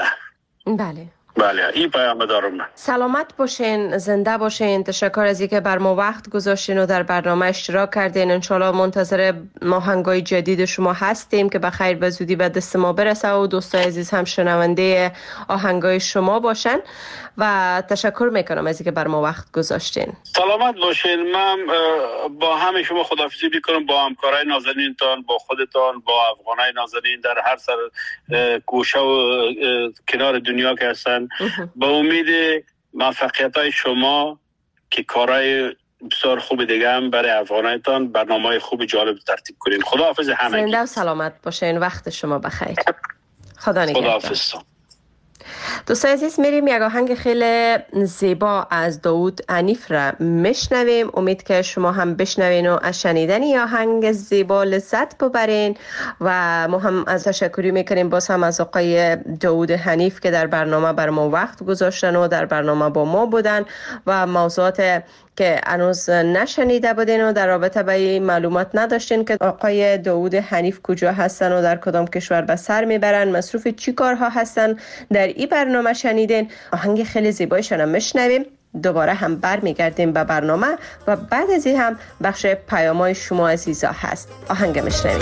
بله این پیام دارم. سلامت باشین، زنده باشین. تشکر از اینکه بر ما وقت گذاشتین و در برنامه اشتراک کردین. انشالله منتظر آهنگای جدید شما هستیم که بخیر به زودی به دست ما برسه و دوستای عزیز هم شنونده آهنگای شما باشن و تشکر میکنم از اینکه بر ما وقت گذاشتین. سلامت باشین. من با همه شما خداحافظی میکنم، با همکارای نازنینتان، با خودتان، با افغانای نازنین در هر سر گوشه و کنار دنیا که هستن. با امید موفقیت‌های شما که کارهای بسیار خوب دیگه هم برای افغانایتان برنامه‌های خوب جالب ترتیب کنین. خداحافظ همه. زنده و سلامت باشین. وقت شما بخیر. خدا نگهدار. خداحافظ. دوستان عزیز میریم یک آهنگ خیلی زیبا از داوود حنیف را میشنویم. امید که شما هم بشنوین و از شنیدن این آهنگ زیبا لذت ببرین و ما هم از تشکری میکنیم باز هم از آقای داوود حنیف که در برنامه بر ما وقت گذاشتن و در برنامه با ما بودن و موضوعات که هنوز نشنیده بودین و در رابطه با این معلومات نداشتین که آقای داوود حنیف کجا هستن و در کدام کشور به سر میبرن، مصروف چی کارها هستن، در این برنامه شنیدین. آهنگ خیلی زیبایشون هم میشنویم. دوباره هم برمیگردیم به برنامه و بعد از این هم بخش پیام‌های شما عزیزا هست. آهنگ میشنویم.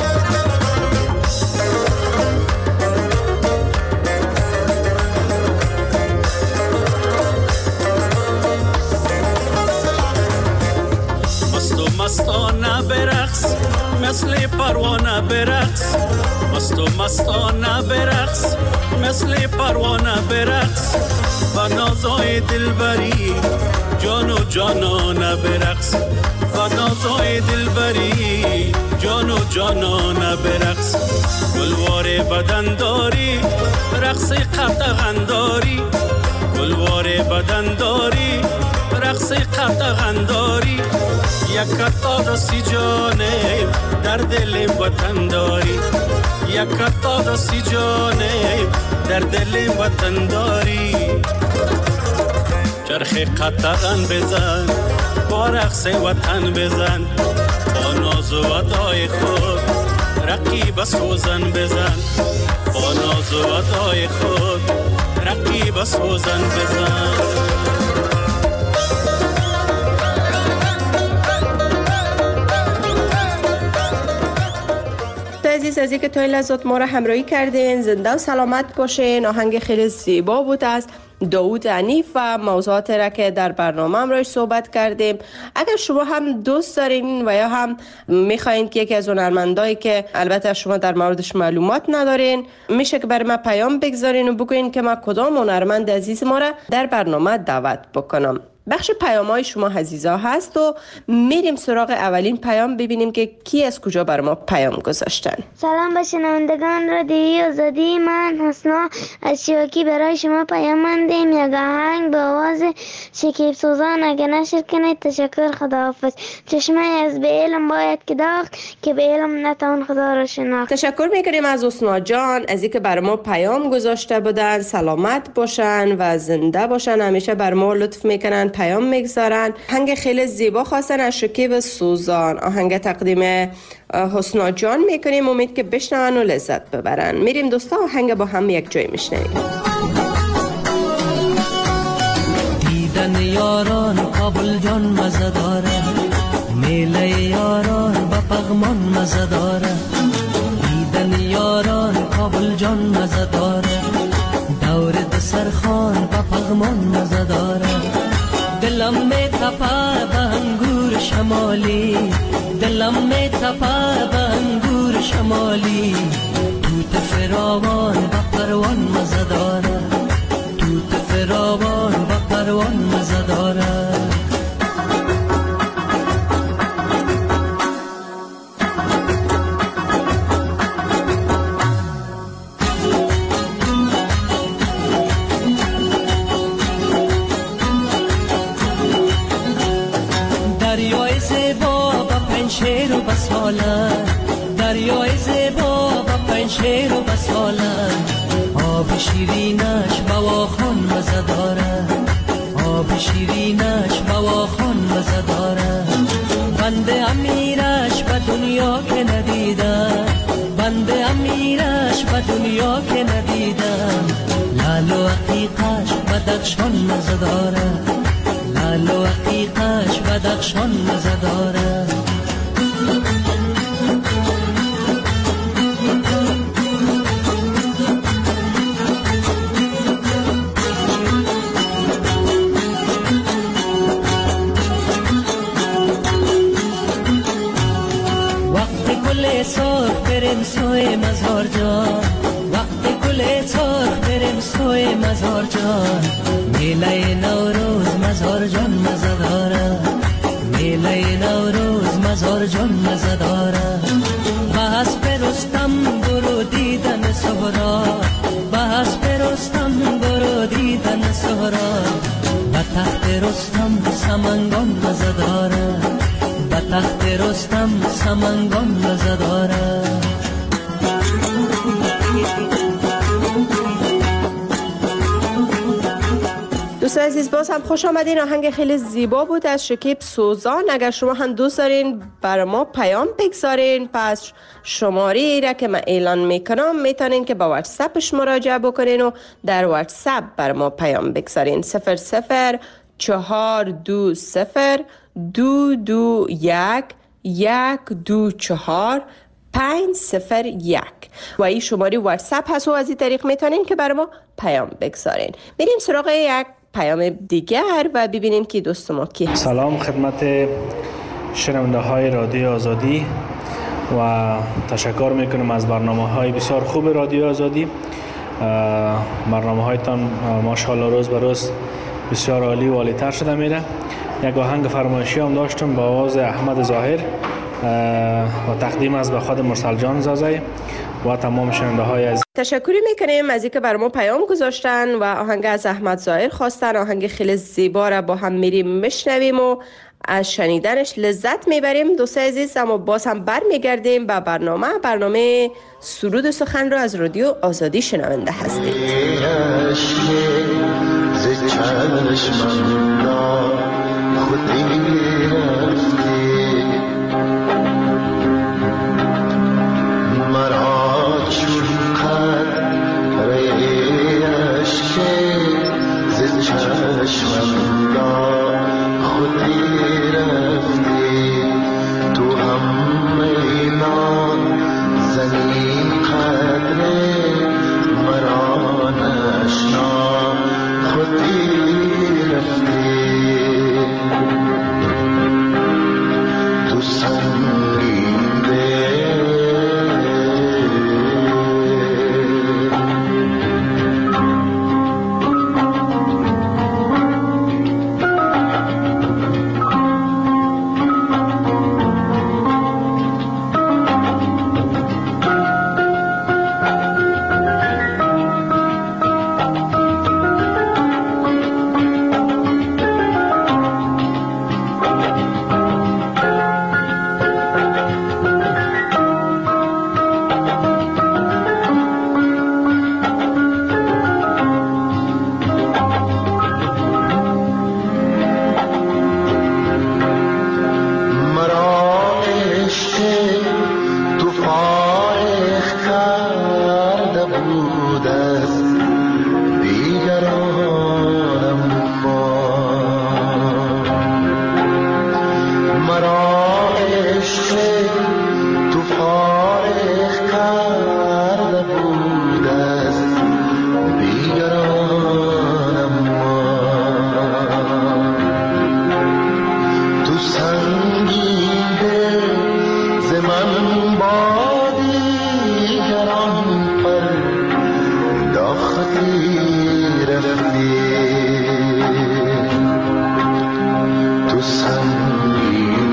مستانه برقص مثل پروانه برقص مست و مستانه برقص مثل پروانه برقص با نازای دلبری جان و جانانه برقص با نازای دلبری جان و جانانه برقص گلوار بدن داری رقص قطغن داری گلوار بدن داری رقص قطغن داری یک تا سی جانه در دل وطن داری یک تا سی جانه در دل وطن داری چرخ قطغن بزن با رقص وطن بزن با ناز و ودای خود رقیب سوزن بزن با ناز و ودای خود رقیب سوزن بزن. عزیز از اینکه تا این لحظات ما را همراهی کردین، زنده و سلامت باشین. آهنگ خیلی زیبا بود از داوود حنیف و موضوعات را که در برنامه هم روش صحبت کردیم. اگر شما هم دوست دارین و یا هم میخواین که یکی از هنرمندایی که البته شما در موردش معلومات ندارین، میشه که برای ما پیام بگذارین و بگوین که ما کدام هنرمند عزیز ما را در برنامه دعوت بکنم. بخش پیام‌های شما عزیزا هست و میریم سراغ اولین پیام ببینیم که کی از کجا بر ما پیام گذاشتن. سلام به شنوندگان رادیوی آزادی، من حسنا از شیواکی برای شما پیام مندیم. یک آهنگ به آواز شکیب سوزان اگه نشر کنید. تشکر. خداحافظ. چشمه از به علم باید که داخت که به علم نتوان خدا را شناخت. تشکر میکنیم از حسنا جان از اینکه بر ما پیام گذاشته بودن. سلامت باشن و زنده باشن. همیشه بر ما لطف میکنن، پیام میگذارن. آهنگ خیلی زیبا خواستن از شکیب سوزان. آهنگ تقدیم حسنا جان میکنیم، امید که بشنون و لذت ببرن. میریم دوستا آهنگ با هم یک جای میشنویم. دیدن یاران کابل جان مزه داره، میله یاران با پغمان مزه داره. دیدن یاران کابل جان مزه داره، دور دسترخوان با پغمان مزه داره. دلم می تپه به انگور شمالی، دلم می تپه به انگور شمالی. توت فراوان با پروان مزه داره، توت فراوان با پروان مزه داره. دریای زیبا با پنشیر و بساله، دریای زیبا با پنشیر و بساله. آب شیرینش بواخان مزه داره، آب شیرینش بواخان مزه داره. بنده امیرش به دنیا که ندیدم، بنده امیرش به دنیا که ندیدم. لال و عقیقش بدخشان مزه داره، لال و عقیقش بدخشان مزه داره. وقتی گل سرخ بریم سوی مزار جان، وقتی گل سرخ بریم سوی مزار جان. میله نوروز مزار جان مزه داره، میله نوروز مزار جان مزه داره. بحث برستم برو دیدن سهرا، بحث برستم برو دیدن سهرا. به تخت رستم سمنگان مزه داره، به تخت رستم سمنگان مزه داره. دوستان عزیز باز هم خوش آمدین. آهنگ خیلی زیبا بود از شکیب سوزان. اگر شما هم دوست دارین برای ما پیام بگذارین، پس شماره ای را که من اعلان میکنم میتونین که با واتساپش مراجعه بکنین و در واتساپ برای ما پیام بگذارین. 0020221 و این شماره واتساپ هست و از این طریق میتونین که برای ما پیام بگذارین. میریم سراغ یک پیام دیگر و ببینیم که دوست ما کی هست. سلام خدمت شنونده های رادیو آزادی و تشکر میکنم از برنامه های بسیار خوب رادیو آزادی. برنامه هایتان ماشاءالله روز به روز بسیار عالی و عالی تر شده میره. یک آهنگ فرمایشی هم داشتم با آواز احمد ظاهر و تقدیم از به خود مرسل جان زازای و تمام شنونده های از تشکر میکنیم از اینکه برای ما پیام گذاشتن و آهنگ از احمد ظاهر خواستن. آهنگ خیلی زیبا را با هم میریم میشنویم و از شنیدنش لذت میبریم. دوستان عزیز اما باز هم برمیگردیم به برنامه سرود و سخن را از رادیو آزادی شنونده هستید. بود از دیگرانم مرا عشق تو فارغ کرده بود از دیگرانم تو سنگین دل ز من با دیگران پر داختی رفتی تو سنگین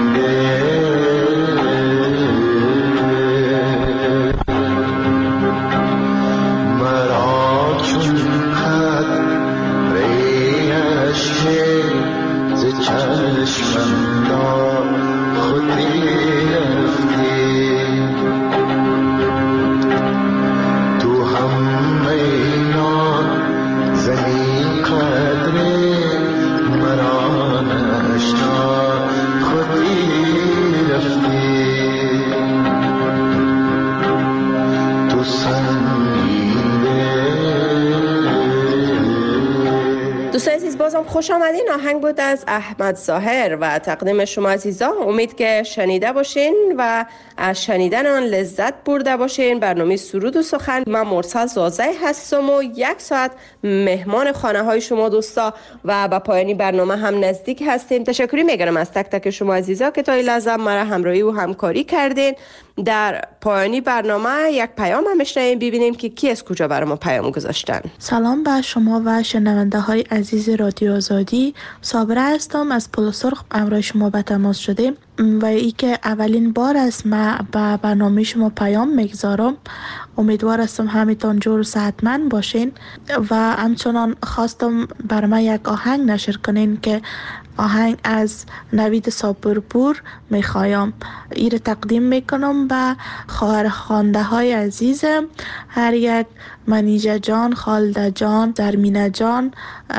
دوستان عزیز بازم خوش آمدین. آهنگ بود از احمد ظاهر و تقدیم شما عزیزان. امید که شنیده باشین و از شنیدن آن لذت برده باشین. برنامه سرود و سخن، من مرسل زازه هستم و 1 ساعت مهمان خانه های شما دوستا و به پایانی برنامه هم نزدیک هستیم. تشکری میگم از تک تک شما عزیزا که تا این لحظه مرا همراهی و همکاری کردین. در پایانی برنامه یک پیام هم بشنویم ببینیم که کی از کجا برای ما پیام گذاشتن. سلام به شما و شنونده های عزیز رادیو آزادی. صابره هستم از پل سرخ، همراه شما به تماس شدیم و ای که اولین بار است ما به برنامه شما پیام میگذارم. امیدوار هستم همتون جور و صحتمند باشین و همچنان خواستم بر من یک آهنگ نشر کنین که آهنگ از نوید صابرپور میخوایم. این تقدیم میکنم به خواهر خوانده های عزیزم، هر یک منیجه جان، خالده جان، درمینه جان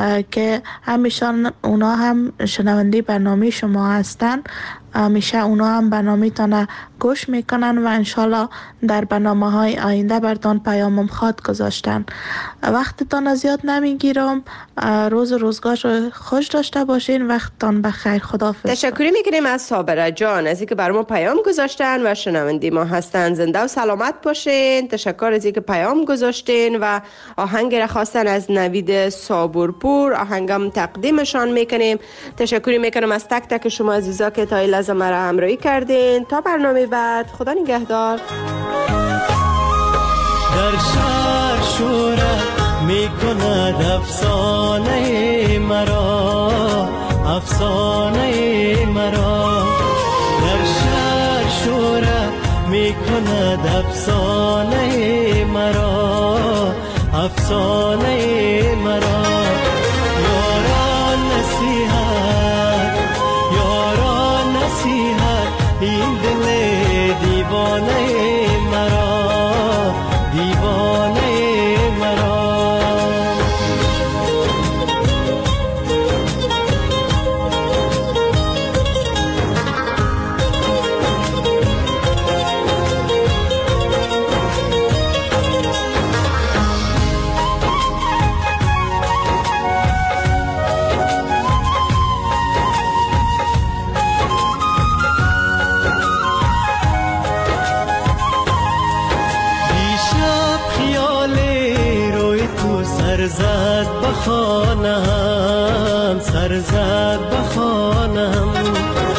که همیشان اونا هم شنونده برنامه شما هستن. همیشه اونا هم برنامه تانه گوش میکنن و انشالله در برنامه های آینده بردان پیامم خواد گذاشتن. وقتتان زیاد نمیگیرم. روز روزگار خوش داشته باشین. وقتتان بخیر. خداحافظ. تشکری میکنیم از صابره جان از اینکه برام پیام گذاشتن و شنونده ما هستن. زنده و سلامت باشین. تشکر از اینکه پیام گذاشتین و آهنگ را خواستن از نوید صابرپور. آهنگم تقدیمشان میکنیم. تشکری میکنم از تک تک شما عزیزا که تا این لحظه مرا همراهی کردین. تا برنامه بعد، خدا نگهدار. در شهر شورت میکند افسانه مرا، افسانه مرا. در شهر شورت میکند افسانه مرا، افسانه مرا. یاران نصیحت، یاران نصیحت، این دل دیوانه مرا، دیوانه مرا. سرزد بخانم، سرزد بخانم.